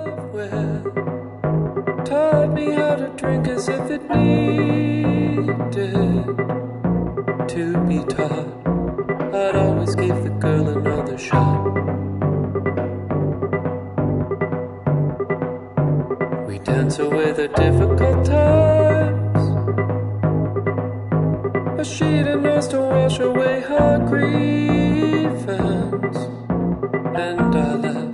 software taught me how to drink as if it needed to be taught. I'd always give the girl another shot. We dance away the difficult times, a sheet and nurse to wash away her grievance, and I laugh